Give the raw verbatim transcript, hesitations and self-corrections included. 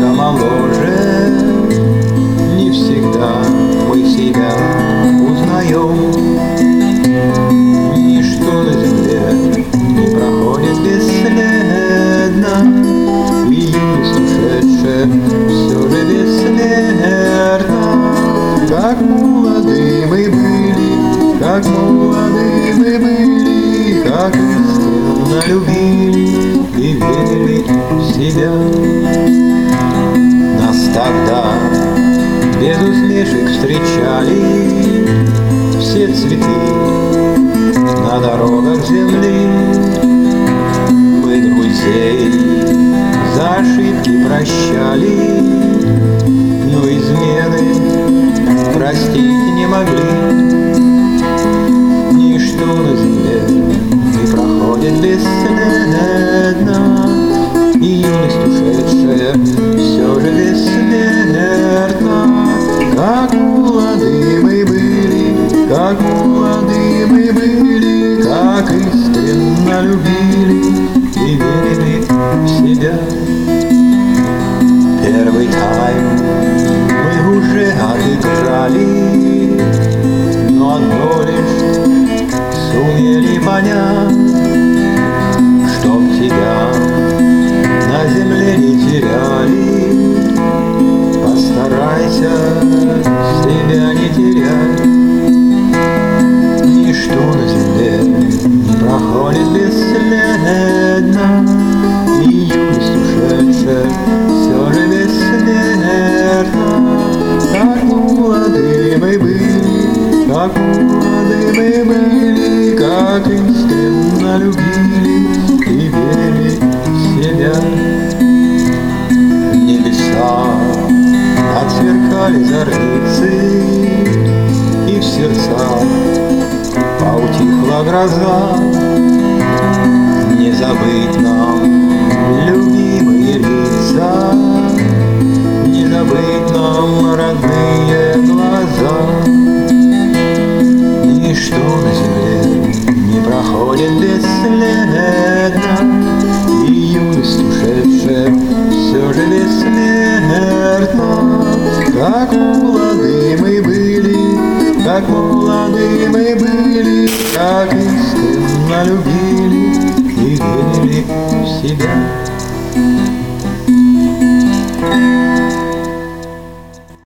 только моложе. Не всегда мы себя узнаем. Ничто на земле не проходит бесследно, и юность ушедшая все же бессмертна. Как молоды мы были, как молоды мы были, как искренно любили и верили в себя. Нас тогда без усмешек встречали все цветы на дорогах земли. Мы друзей за ошибки прощали, но измены простить не могли. Ничто на земле не проходит бесследно, и юность ушедшая все же бессмертна. Как молоды мы были, как молоды мы были, как искренно любили и верили в себя. Первый тайм мы уже отыграли, но одно лишь сумели понять, чтоб тебя на земле не теряли. Постарайся себя не терять. Ничто на земле не проходит бесследно, и юность ушедшая все же бессмертна. Как молоды мы были, как молоды мы были, как искренно любили и верили в себя. Небеса отсверкали зорницы, и в сердцах поутихла гроза. Не забыть нам любимые лица, не забыть нам родные глаза. Ничто на земле не проходит бесследно, и юность ушедшая все же бессмертна. Как молоды мы были, как молоды мы были, как искренно любили и верили в себя.